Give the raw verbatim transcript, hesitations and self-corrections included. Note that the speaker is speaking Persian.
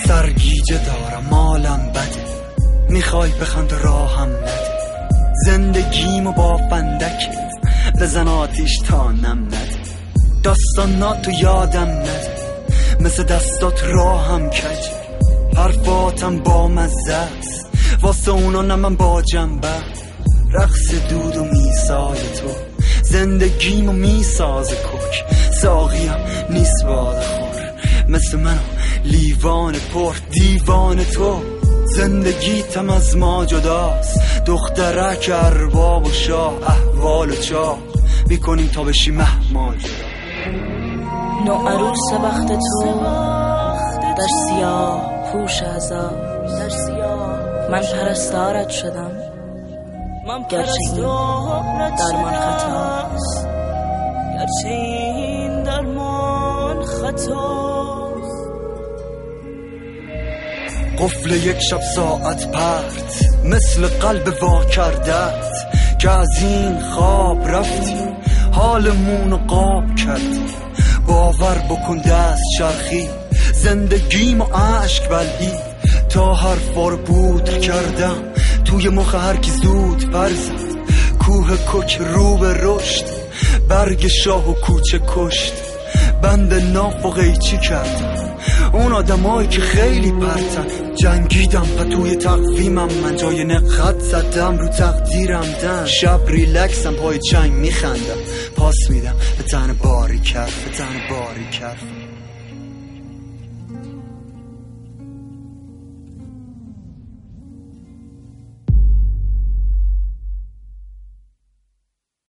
سرگیجه دارم مالم بده، میخوای بخند راهم نده، زندگیمو با فندک بزن آتیش تا نم نده، داستاناتو یادم نده مثل دستات راهم کج، حرفاتم با مزه است واسه اونا نه من با جنبه، رقص دود و میسای تو زندگیمو میسازه کوک، ساقیم نیست باده خور مثل منو لیوان پر دیوان تو، زندگیتم از ما جداست دخترک ارباب و شاه، احوال و چاه میکنیم تا بشی مهمان جدا. نو عروس بخت تو در سیاه پوش عذاب، من پرستارت شدم گرچه این درمان خطاست، گرچه این درمان خطاست. قفل یک شب ساعت پرت مثل قلب وا کردت که از این خواب رفتی حالمونو قاب کردی، باور بکن دست چرخی زندگیمو عشق بلعی، تا حرفا رو بود کردم توی مخ هر کی زود برزد، کوه کک رو به رشد برگ شاه و کوچه کشت، بند ناف و قیچی کردم اون آدمایی که خیلی پرتن، جنگیدم پتوی تقویمم من جای نقد زدم رو تقدیرم دن، شب ریلکسم پای چنگ میخندم پاس میدم به تن باری کرد به تن باری کرد.